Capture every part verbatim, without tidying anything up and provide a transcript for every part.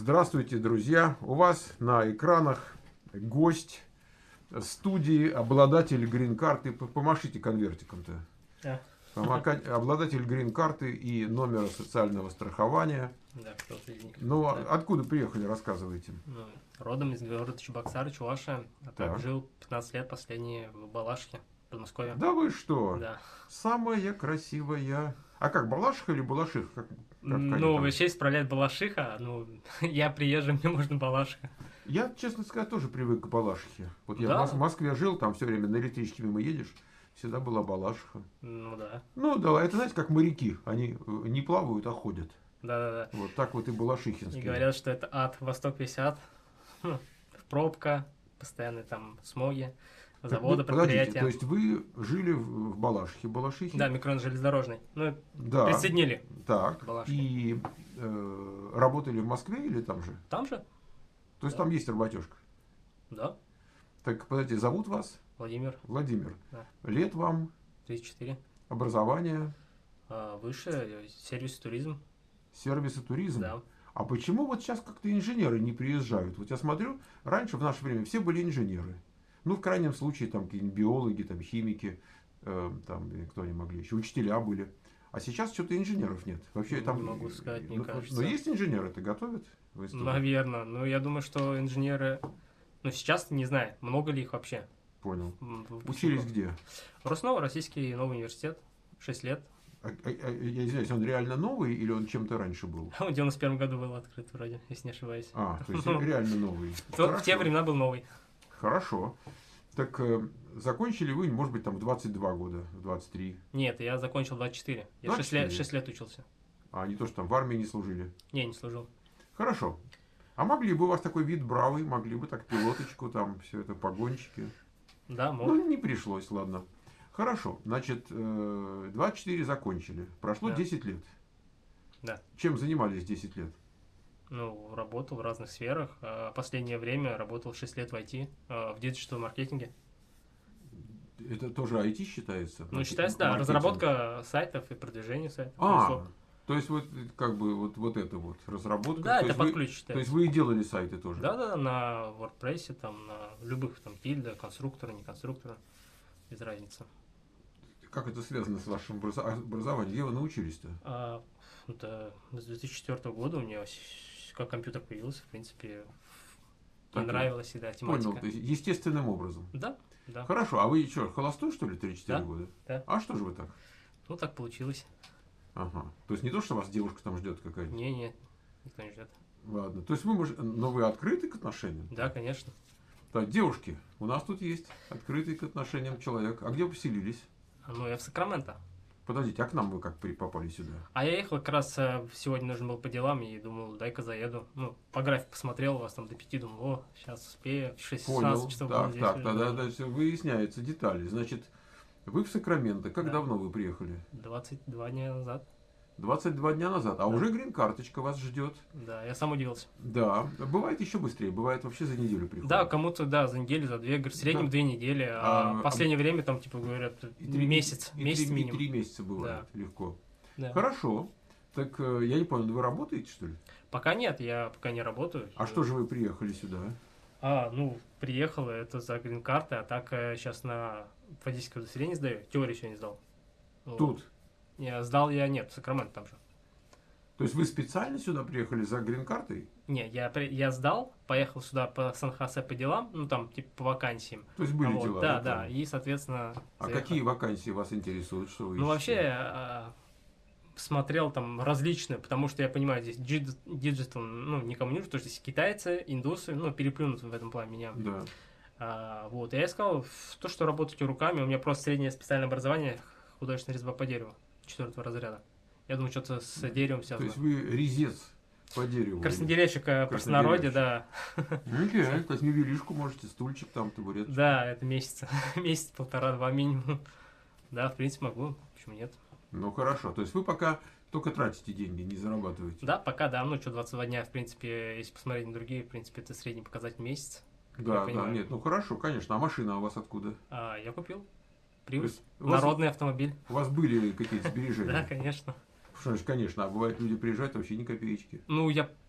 Здравствуйте, друзья! У вас на экранах гость студии, обладатель грин-карты. Помашите конвертиком-то. Да. Обладатель грин-карты и номера социального страхования. Да, кто-то из них. Ну, да. Откуда приехали, рассказывайте. Ну, родом из города Чебоксары, Чувашия. А так, Так. жил пятнадцать лет последние в Балашихе, Подмосковье. Да вы что? Да. Самая красивая. А как, Балашиха или Балашиха? Как, как, как они Ну, там? вообще исправляет Балашиха, ну, я приезжий, мне можно Балашиха. Я, честно сказать, тоже привык к Балашихе. Вот я Да? в Москве жил, там все время на электричке мимо едешь, всегда была Балашиха. Ну да. Ну да, это знаете, как моряки, они не плавают, а ходят. Да-да-да. Вот так вот и Балашихинские. И говорят, что это ад, Восток весь ад. Хм, Пробка, постоянные там смоги, Так, заводы, ну, подождите, предприятия. то есть вы жили в в Балашихе, Балашихе? Да, микрорайон железнодорожный. Ну, Да. присоединили. Так. Балашихе. И э, работали в Москве или там же? Там же? То есть Да. там есть работежка? Да. Так, подождите, зовут вас? Владимир, Владимир. Да. Лет вам? тридцать четыре. Образование? А, выше, э, сервис и туризм. Сервис и туризм? Да. А почему вот сейчас как-то инженеры не приезжают? Вот я смотрю, раньше в наше время все были инженеры. Ну, в крайнем случае, там какие-нибудь биологи, там, химики, э, там, и кто они могли еще, учителя были. А сейчас что-то инженеров нет. Вообще Не там... могу сказать, мне ну, кажется. Но есть инженеры-то готовят? в институте? Наверное. Но я думаю, что инженеры... Ну, сейчас не знаю, много ли их вообще. Понял. М, выпускников. Учились где? Роснова, Российский новый университет. шесть лет. А- а- а- я извиняюсь, он реально новый или он чем-то раньше был? Он в девяносто первом году был открыт вроде, если не ошибаюсь. А, то есть реально новый. То- в те Хорошо. времена был новый. Хорошо. Так э, закончили вы, может быть, там в двадцать два года, в двадцать три. Нет, я закончил двадцать четыре. Я двадцать шесть лет, четыре? шесть лет учился. А не то, что там в армии не служили. Не, не служил. Хорошо. А могли бы у вас такой вид бравый, могли бы так пилоточку, там все это погонщики. Да, мог. Ну, не пришлось, ладно. Хорошо, значит, э, двадцать четыре закончили. Прошло Да. десять лет. Да. Чем занимались десять лет? Ну, работал в разных сферах. А Последнее время работал шесть лет в ай ти, а, в диджитал маркетинге. Это тоже ай ти считается? Ну, Маркетинг- считается, да, маркетинг. разработка сайтов и продвижение сайтов. А, то есть вот как бы вот, вот это вот разработка. Да, то это есть под вы, ключ То считается. есть вы и делали сайты тоже? Да, да, на WordPress, там, на любых там тильда, конструктора, не конструктора, без разницы. Как это связано с вашим образа- образованием? Где вы научились-то? А, это с две тысячи четвёртого года у меня с- как компьютер появился, в принципе, Так, понравилась, и да, тематика. Понял, то есть естественным образом. Да, да. Хорошо, а вы что, холостой, что ли, три-четыре Да, года? да. А что же вы так? Ну, так получилось. Ага. То есть не то, что вас девушка там ждет какая-то? Не, не, никто не ждет. Ладно. То есть вы, мож- но вы открыты к отношениям? Да, конечно. Так, девушки, у нас тут есть открытый к отношениям человек. А где вы поселились? А, Ну, я в Сакраменто. Подождите, а к нам вы как при- попали сюда? А я ехал как раз э, сегодня нужен был по делам и думал, дай-ка заеду. Ну, по графику посмотрел, у вас там до пяти, думал, о, сейчас успею, в шестнадцать Понял. часов Так, буду здесь так, уже, тогда да. да, все выясняются детали. Значит, вы в Сакраменто. Как Да. давно вы приехали? двадцать два дня назад. двадцать два дня назад. А Да. уже грин-карточка вас ждет. Да, я сам удивился. Да. Бывает еще быстрее. Бывает вообще за неделю приходит. Да, кому-то, да, за неделю, за две, говорят, в среднем Да. две недели, а, А, в последнее время там, типа, говорят, И три- месяц, и месяц три, и минимум. три месяца бывает. Легко. Да. Хорошо. Так э, я не понял, вы работаете, что ли? Пока нет, я пока не работаю. А что же вы приехали сюда? А, ну, приехал, это за грин-карты, а так сейчас на водительское удостоверение сдаю, теорию сегодня сдал. Вот. Тут. Не, сдал я, нет, в Сакраменто там же. То есть вы специально сюда приехали за грин-картой? Не, я, при- я сдал, поехал сюда по Сан-Хосе по делам, ну там типа по вакансиям. То есть были Вот, дела? да, я да, понял. и соответственно. А заехал. какие вакансии вас интересуют? Что вы Ну ищете? вообще а, смотрел там различные, потому что я понимаю, здесь джид- диджитал, ну никому не нужен, потому что здесь китайцы, индусы, ну переплюнут в этом плане меня. Да. А, вот, и я искал в то, что работать руками, у меня просто среднее специальное образование, художественная резьба по дереву, четвертого разряда. Я думаю, что-то с деревом То связано. есть вы резец по дереву? Краснодеревщик э, в простонародье, да. Ну, окей. То есть мебелишку можете, стульчик там, табурет. Да, это месяц. Месяц, полтора-два минимум. Да, в принципе, могу. Почему нет? Ну, хорошо. То есть вы пока только тратите деньги, не зарабатываете? Да, пока да. Ну, что, двадцать два дня, в принципе, если посмотреть на другие, в принципе, это средний показатель месяц. как я Да, да, понимаю. нет, ну хорошо, конечно. А машина у вас откуда? А, я купил. То Приус. есть у вас- Народный автомобиль. У вас были какие-то Да, сбережения? конечно. Что значит, конечно. А бывает, люди приезжают, вообще ни копеечки. Ну, я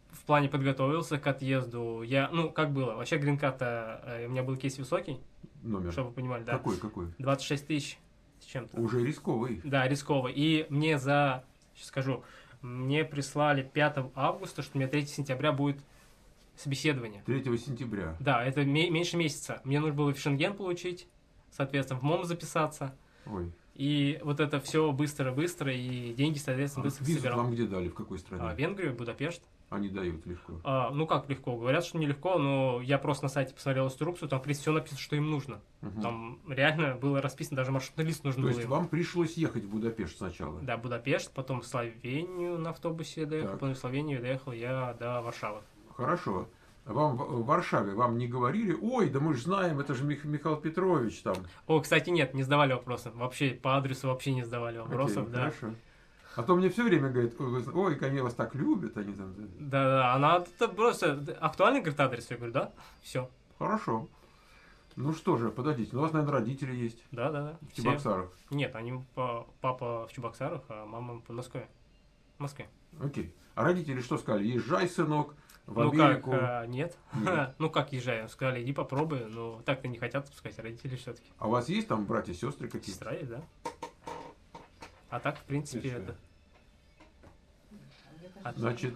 в плане подготовился к отъезду. Я, ну, как было, вообще грин-карта, э, у меня был кейс высокий, Номер. чтобы вы понимали, да. Какой, какой? двадцать шесть тысяч с чем-то. Уже рисковый. Да, рисковый. И мне за, сейчас скажу, мне прислали пятого августа, что у меня третьего сентября будет собеседование. третьего сентября. Да, это ме- меньше месяца. Мне нужно было в Шенген получить, соответственно, в МОМ записаться. Ой. И вот это все быстро-быстро, и деньги, соответственно, А быстро визу собирал. вам где дали, в какой стране? А, Венгрию, Будапешт. Они дают легко. А, ну как легко? Говорят, что нелегко, но я просто на сайте посмотрел инструкцию, там, в принципе, все написано, что им нужно. Угу. Там реально было расписано, даже маршрутный лист нужно То было есть им. вам пришлось ехать в Будапешт сначала? Да, Будапешт, потом в Словению на автобусе доехал, Так. потом в Словению доехал я до Варшавы. Хорошо. Вам в в Варшаве вам не говорили, ой, да мы же знаем, это же Мих- Михаил Петрович там. О, кстати, нет, не сдавали вопросы. Вообще по адресу вообще не сдавали вопросов, Окей, да. хорошо. А то мне все время говорят, ой, вы зна- ой, они вас так любят, они там. Да, да, она это просто актуальный, говорит, адрес. Я говорю, да, все. Хорошо. Ну что же, подождите, ну, у вас, наверное, родители есть Да, да, да. в все. Чебоксарах. Нет, они по- папа в Чебоксарах, а мама в Москве. В Москве. Окей. А родители что сказали? Езжай, сынок, в Ну Америку. как, а, нет. Нет. Ну как езжаем? Сказали, иди попробуй, но так-то не хотят отпускать родители все-таки. А у вас есть там братья, сестры какие-то? Сестра есть, да? А так, в принципе, Отлично. это... А Значит,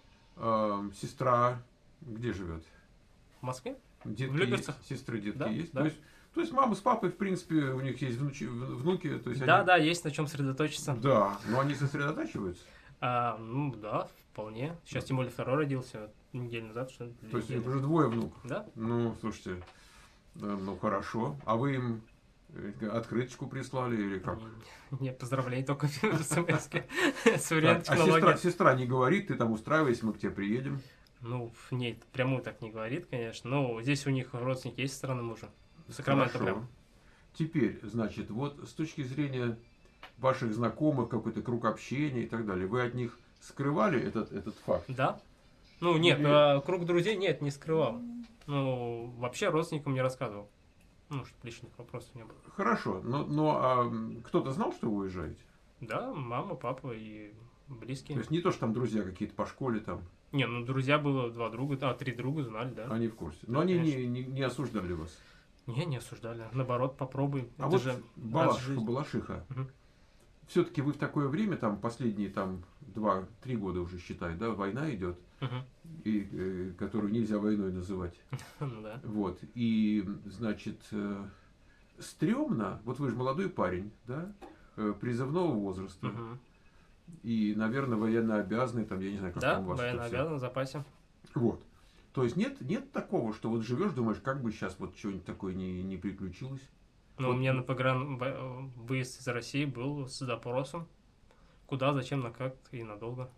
э, сестра где живет? в Москве? Детки В Люберцах. есть? Сестры, детки Да, есть? да. То есть, то есть мама с папой, в принципе, у них есть внучи, в- внуки. То есть Да, они... да, есть на чем сосредоточиться. Да, но они сосредотачиваются. А, ну да, вполне. Сейчас тем более второй родился неделю назад, что ли, или То есть у них неделю. уже двое внуков. Да? Ну, слушайте, да, ну хорошо. А вы им э, открыточку прислали или как? Не, не, поздравляй, только в смс-ке. Так, Современная а сестра, технология. сестра не говорит, ты там устраивайся, мы к тебе приедем. Ну, нет, прямую так не говорит, конечно. Но здесь у них родственники есть со стороны мужа. В Сакраменто Хорошо. прям. Теперь, значит, вот с точки зрения ваших знакомых, какой-то круг общения и так далее, вы от них скрывали этот, этот факт? Да? Ну, нет, Или- а круг друзей нет, не скрывал. Ну, вообще родственникам не рассказывал. Ну, чтобы лишних вопросов не было. Хорошо, но, но а, м, кто-то знал, что вы уезжаете? Да, мама, папа и То близкие. есть не то, что там друзья какие-то по школе там, Не, ну, друзья было два друга, а, три друга знали, да. они в курсе. Но Да, они не, конечно. не, не осуждали вас. Не, не осуждали. Наоборот, попробуй. А Это вот же Балашиха, жизнь. Балашиха, Мгм. все-таки вы в такое время, там последние там два-три года уже считай, да, война идет, Мгм. и, э, которую нельзя войной называть. Ну да. Вот, и, значит, э, стрёмно, вот вы же молодой парень, да, э, призывного возраста, Мгм. и, наверное, военно обязанный, там, я не знаю, как Да, там у вас военно это всё. обязан в запасе. Вот. То есть нет, нет такого, что вот живешь, думаешь, как бы сейчас вот что-нибудь такое не, не приключилось. Но Вот. у меня на погран в- выезд из России был с запросом. Куда, зачем, на как и надолго.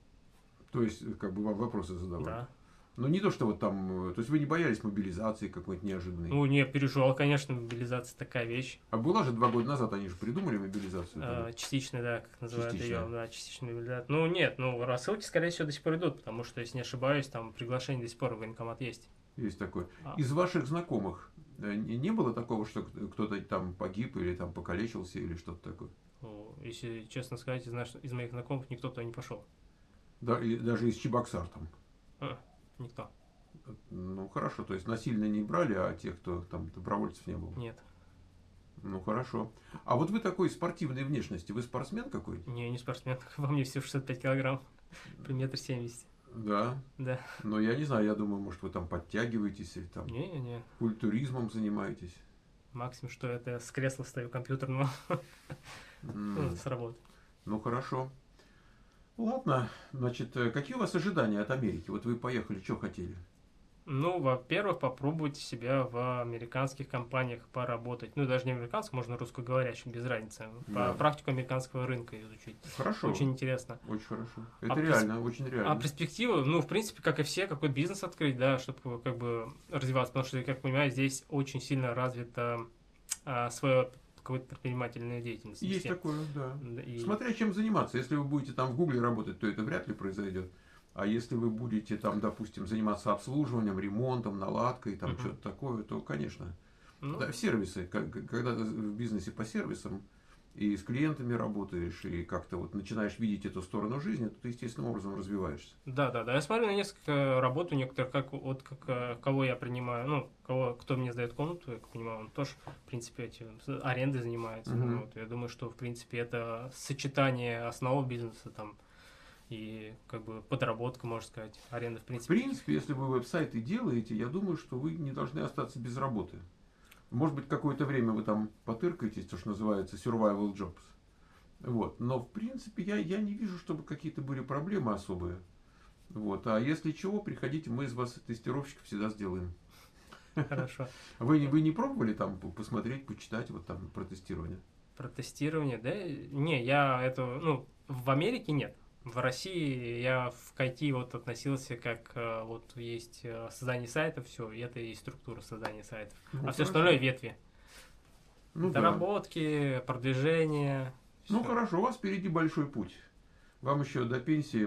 То есть, э, как бы вам вопросы задавали. Да. Но не то, что вот там, э, то есть вы не боялись мобилизации какой-то неожиданной. Ну, не, переживал, конечно, мобилизация такая вещь. А была же два года назад, они же придумали мобилизацию. Э, частичная, да, как называют Частичная. ее, да, частичная мобилизация. Ну, нет, ну, рассылки, скорее всего, до сих пор идут, потому что, если не ошибаюсь, там приглашение до сих пор в военкомат есть. Есть такое. А. Из ваших знакомых э, не не было такого, что кто-то там погиб или там покалечился или что-то такое? Ну, если честно сказать, из, наш- из моих знакомых никто туда не пошел. Да, и даже из Чебоксар там. А, никто. Ну хорошо, то есть насильно не брали, а тех, кто там добровольцев не было. Нет. Ну хорошо. А вот вы такой спортивной внешности, вы спортсмен какой-то? Не, не спортсмен. Во мне всего шестьдесят пять килограмм. При метр семьдесят. Да. Да. Но я не знаю, я думаю, может вы там подтягиваетесь или там Не-не-не. культуризмом занимаетесь. Максимум, что это с кресла встаю компьютерного М, с работы. Ну хорошо. Ладно, значит, э, какие у вас ожидания от Америки? Вот вы поехали, что хотели? Ну, во-первых, попробовать себя в американских компаниях поработать. Ну, даже не американских, можно русскоговорящих, без разницы. Да. По практику американского рынка изучить. Хорошо. Очень интересно. Очень хорошо. Это А реально, очень реально. А перспективы, ну, в принципе, как и все, какой бизнес открыть, да, чтобы как бы развиваться. Потому что, как понимаю, здесь очень сильно развита а, своя какая-то предпринимательная деятельность. Есть везде. такое, да. Да, и- Смотря чем заниматься. Если вы будете там в Гугле работать, то это вряд ли произойдет. А если вы будете там, допустим, заниматься обслуживанием, ремонтом, наладкой, там Мгм. что-то такое, то, конечно. ну, Да, сервисы, как- когда ты в бизнесе по сервисам, и с клиентами работаешь, и как-то вот начинаешь видеть эту сторону жизни, то ты естественным образом развиваешься. Да, да, да. Я смотрю на несколько работ у некоторых, как вот как, э, кого я принимаю, ну, кого, кто мне сдает комнату, я как понимаю, он тоже, в принципе, этим с- арендой занимается. Мгм. Вот, я думаю, что, в принципе, это сочетание основ бизнеса там и как бы подработка, можно сказать, аренда, в В принципе. принципе, если вы веб-сайты делаете, я думаю, что вы не должны остаться без работы. Может быть, какое-то время вы там потыркаетесь, то, что называется survival jobs. Вот. Но, в принципе, я, я не вижу, чтобы какие-то были проблемы особые. Вот. А если чего, приходите, мы из вас тестировщиков всегда сделаем. Хорошо. Вы, не- вы не пробовали там по- посмотреть, почитать вот там про тестирование? Про тестирование, да? Не, я это, ну, в Америке нет. В России я в ай ти вот относился как э, вот есть э, создание сайтов, все, и это и структура создания сайтов. Ну, А все хорошо. остальное ветви. Ну да. Доработки, продвижение. Ну всё. хорошо, у вас впереди большой путь. Вам еще до пенсии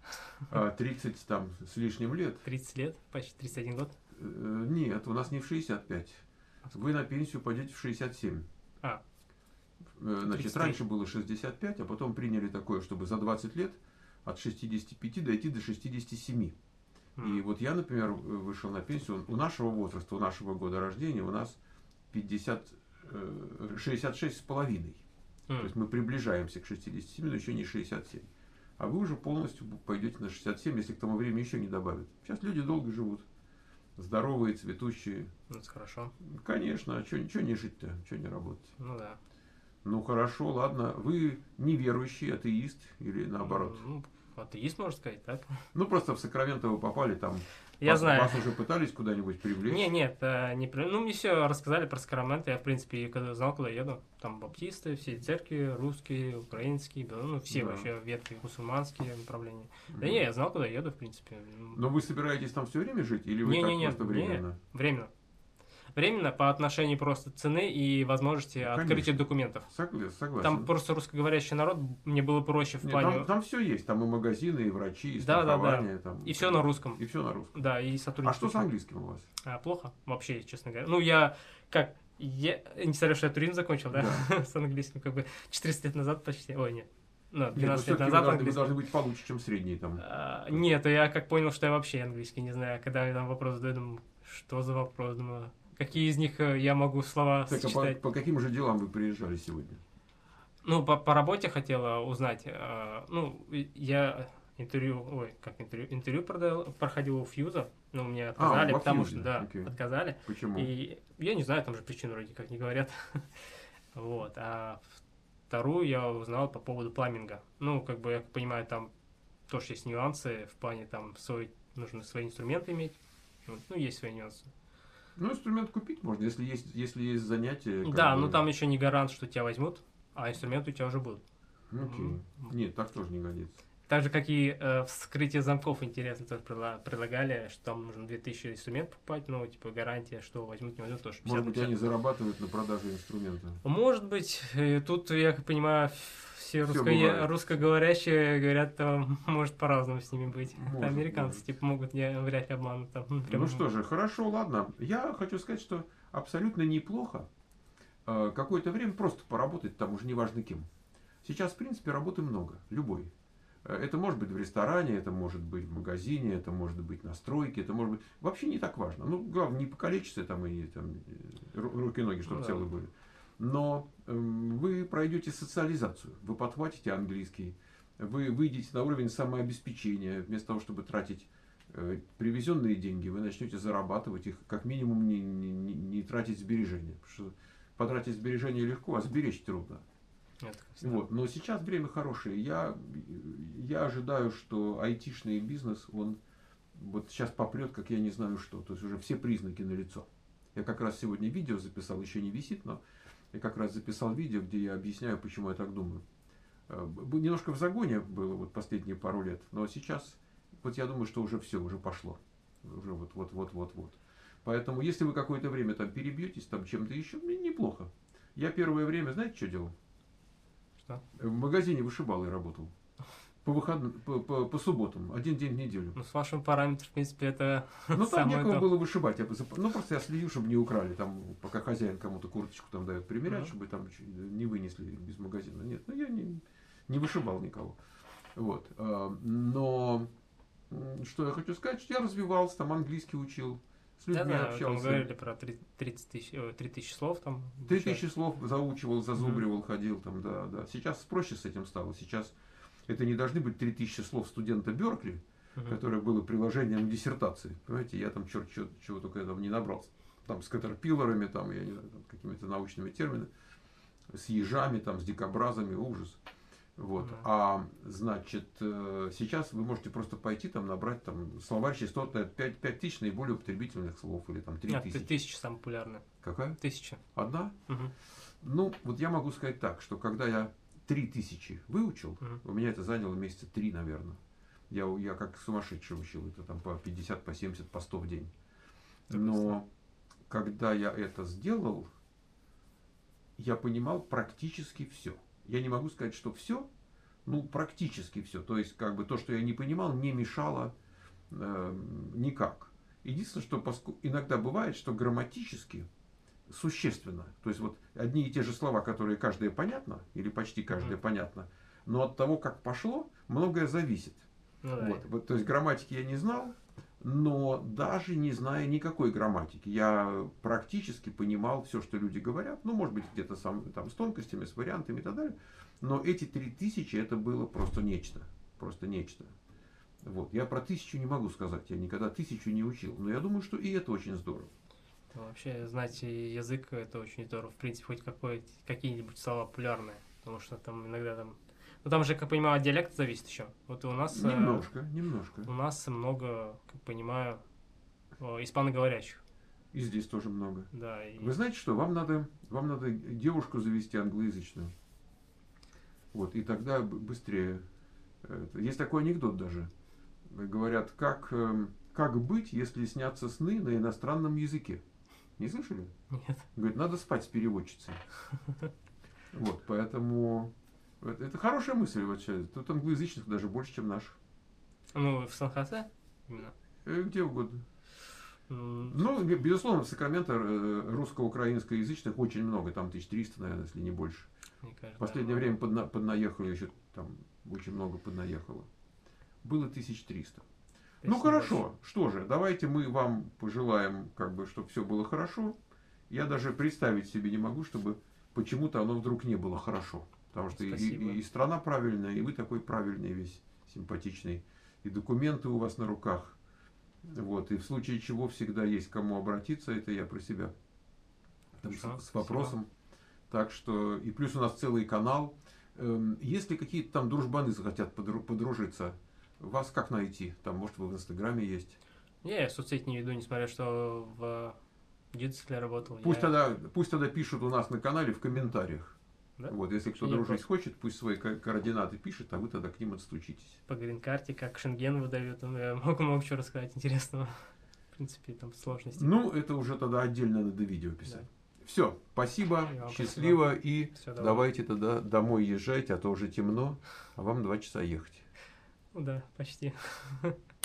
а, тридцать там с лишним лет. тридцать лет, почти тридцать один год. Э, Нет, у нас не в шестьдесят пять. Вы на пенсию пойдете в шестьдесят семь. А, Э, Значит, тридцать три. раньше было шестьдесят пять, а потом приняли такое, чтобы за двадцать лет от шестидесяти пяти дойти до шестидесяти семи. И м, вот я, например, вышел на пенсию, у нашего возраста, у нашего года рождения, у нас пятьдесят, э, шестьдесят шесть с половиной. То м. есть мы приближаемся к шестидесяти семи, но еще не шестьдесят семь. А вы уже полностью пойдете на шестьдесят семь, если к тому времени еще не добавят. Сейчас люди долго живут, здоровые, цветущие. Ну, это хорошо. Конечно, а что не жить-то, что не работать? Ну да. Ну хорошо, ладно. Вы неверующий, атеист или наоборот? Ну, атеист, можно сказать, так? Ну просто в Сакраменто вы попали, там Я вас, знаю. вас уже пытались куда-нибудь привлечь? Не, нет, э, не при- ну мне все рассказали про Сакраменто, я в принципе когда знал, куда еду. Там баптисты, все церкви, русские, украинские, да, ну все Да. вообще ветви, мусульманские направления. Мгм. Да не, я знал, куда еду, в принципе. Но вы собираетесь там все время жить или вы Не, так не, не, просто не. временно? Временно. Временно по отношению просто цены и возможности Ну, открытия конечно. документов. Согла- Согласен. Там просто русскоговорящий народ, мне было проще в Нет, плане... там, все есть, там и магазины, и врачи, и Да, да, да. страхование. Там, И все на русском. И все на русском. Да, и сотрудничество. А что с английским у вас? А, плохо, вообще, честно говоря. Ну, я как... Я, несмотря что я туризм закончил, да, с английским, как бы четырнадцать лет назад почти, ой, нет, ну, Нет, ну, двенадцать лет всё-таки вы назад должны, вы английский. должны быть получше, чем средний там. А, нет, я как понял, что я вообще английский не знаю. Когда мне там вопрос задают, думаю, что за вопрос, думаю, какие из них э, я могу слова Так, а по, сочетать. по каким же делам вы приезжали сегодня? Ну, по, по работе хотела узнать, э, ну, и- я интервью, ой, как интервью, интервью продал, проходил у Фьюза, но мне отказали, во потому Фьюзе, что, да, окей. отказали. Почему? И я не знаю, там же причин вроде как не говорят. Вот. А вторую я узнал по поводу пламинга. Ну, как бы, я понимаю, там тоже есть нюансы в плане там свой, нужно свои инструменты иметь. Вот. Ну, есть свои нюансы. Ну, инструмент купить можно, если есть, если есть занятия. как Да, бы. но там еще не гарант, что тебя возьмут, а инструменты у тебя уже будут. Ну, окей. М. Нет, так тоже не годится. Так же, как и э, вскрытие замков, интересно, тоже предла- предлагали, что там нужно две тысячи инструментов покупать, ну, типа, гарантия, что возьмут, не возьмут, тоже Может быть, они пятьдесят на пятьдесят. зарабатывают на продаже инструмента. Может быть, э, тут, я как понимаю, все Всё русско- бывает. русскоговорящие говорят, там может по-разному с ними быть. Может, Это американцы, может. типа, могут не вряд ли обмануть. Там, ну, прям- Ну что же, хорошо, ладно. Я хочу сказать, что абсолютно неплохо э, какое-то время просто поработать там, уже неважно кем. Сейчас, в принципе, работы много, любой. Э, Это может быть в ресторане, это может быть в магазине, это может быть на стройке, это может быть... Вообще не так важно. Ну, главное, не покалечиться там и там, э, ру- руки и ноги, чтобы Ну да. целые были. Но эм, вы пройдете социализацию, вы подхватите английский, вы выйдете на уровень самообеспечения, вместо того, чтобы тратить э, привезенные деньги, вы начнете зарабатывать их, как минимум не, не, не- не тратить сбережения. Потому что потратить сбережения легко, а сберечь трудно. Это как всегда. Вот. Но сейчас время хорошее. Я, я ожидаю, что айтишный бизнес, он вот сейчас попрет, как я не знаю что. То есть уже все признаки налицо. Я как раз сегодня видео записал, еще не висит, но я как раз записал видео, где я объясняю, почему я так думаю. Э, б- Немножко в загоне было вот последние пару лет, но сейчас вот я думаю, что уже все, уже пошло. Уже вот, вот, вот, вот, вот. Поэтому, если вы какое-то время там перебьетесь там чем-то еще, мне неплохо. Я первое время, знаете, что делал? Что? В магазине вышибалой работал. по выходным, по, по, по субботам, один день в неделю. Ну, с вашим параметром, в принципе, это Ну, там самое некого то. было вышибать. Я, зап- ну, просто я следил, чтобы не украли. Там, пока хозяин кому-то курточку там дает примерять, Мгм. чтобы там чуть не вынесли без магазина. Нет, ну, я не, не вышибал никого. Вот. А, Но, м, что я хочу сказать, что я развивался, там английский учил, с Я людьми знаю, там общался. говорили про три- тридцать тысяч, ой, три тысячи слов там. Три обучали. тысячи слов заучивал, зазубривал, ходил там, да, да. Сейчас проще с этим стало. Сейчас это не должны быть три тысячи слов студента Беркли, Мгм. которое было приложением к диссертации. Понимаете, я там черт чего, чего только я там не набрался. Там с катерпиллерами, там, я не знаю, там, какими-то научными терминами, с ежами, там, с дикобразами, ужас. Вот. Да. А значит, э, сейчас вы можете просто пойти там набрать там словарь частоты пять тысяч наиболее употребительных слов или там три Нет, тысячи. тысяча самая популярная. Какая? Тысяча. Одна? Мгм. Ну, вот я могу сказать так, что когда я три тысячи выучил, Мгм. у меня это заняло месяца три, наверное. Я, я как сумасшедший учил, это там по пятьдесят, по семьдесят, по сто в день. Так Но когда я это сделал, я понимал практически все. Я не могу сказать, что все, ну, практически все. То есть, как бы то, что я не понимал, не мешало э, никак. Единственное, что поску- иногда бывает, что грамматически существенно. То есть вот одни и те же слова, которые каждое понятно, или почти каждое Мгм. понятно, но от того, как пошло, многое зависит. Ну да. Вот. Вот, то есть грамматики я не знал, но даже не зная никакой грамматики, я практически понимал все, что люди говорят. Ну, может быть, где-то сам, там, с тонкостями, с вариантами и так далее. Но эти три тысячи это было просто нечто. Просто нечто. Вот. Я про тысячу не могу сказать. Я никогда тысячу не учил. Но я думаю, что и это очень здорово. Ну, вообще, знать язык это очень здорово. В принципе, хоть какой, какие-нибудь слова популярные. Потому что там иногда там. Ну там же, как понимаю, от диалекта зависит еще. Вот у нас. э, Немножко, немножко. У нас много, как понимаю, о, испаноговорящих. И здесь тоже много. Да. И... Вы знаете что? Вам надо, вам надо девушку завести англоязычную. Вот, и тогда б- быстрее. Это- Есть такой анекдот даже. Говорят, как, эм, как быть, если снятся сны на иностранном языке? Не слышали? Нет. Говорит, надо спать с переводчицей. Вот, поэтому это, это хорошая мысль вообще. Тут англоязычных даже больше, чем наших. Ну, в Сан-Хосе именно. Э, Где угодно. М, Ну, бе- безусловно, в Сакраменто э, русско-украинскоязычных очень много, там тысяча триста, наверное, если не больше. Мне кажется, В последнее да. время подна- поднаехали еще, там очень много поднаехало. Было тысяча триста. Ну Спасибо хорошо, что же, давайте мы вам пожелаем, как бы, чтобы все было хорошо. Я даже представить себе не могу, чтобы почему-то оно вдруг не было хорошо. Потому что и, Спасибо. и- и страна правильная, и вы такой правильный весь, симпатичный. И документы у вас на руках. Вот, и в случае чего всегда есть к кому обратиться, это я про себя. Там с- Хорошо, с, вопросом. Так что, и плюс у нас целый канал. Эм, Если какие-то там дружбаны захотят подру- подружиться, вас как найти? Там, может, вы в Инстаграме есть. Я в соцсети не веду, несмотря что в Дидсле работал. Пусть я... тогда, пусть тогда пишут у нас на канале в комментариях. Да? Вот, если кто Не дружить вопрос. хочет, пусть свои ко- координаты пишет, а вы тогда к ним отстучитесь. По грин-карте, как Шенген выдают, ну, я могу много чего рассказать интересного. В принципе, там сложности. Ну, это уже тогда отдельно надо видео писать. Все, спасибо, И вам счастливо, и Всё, давай. давайте тогда домой езжайте, а то уже темно, а вам два часа ехать. Ну да, почти.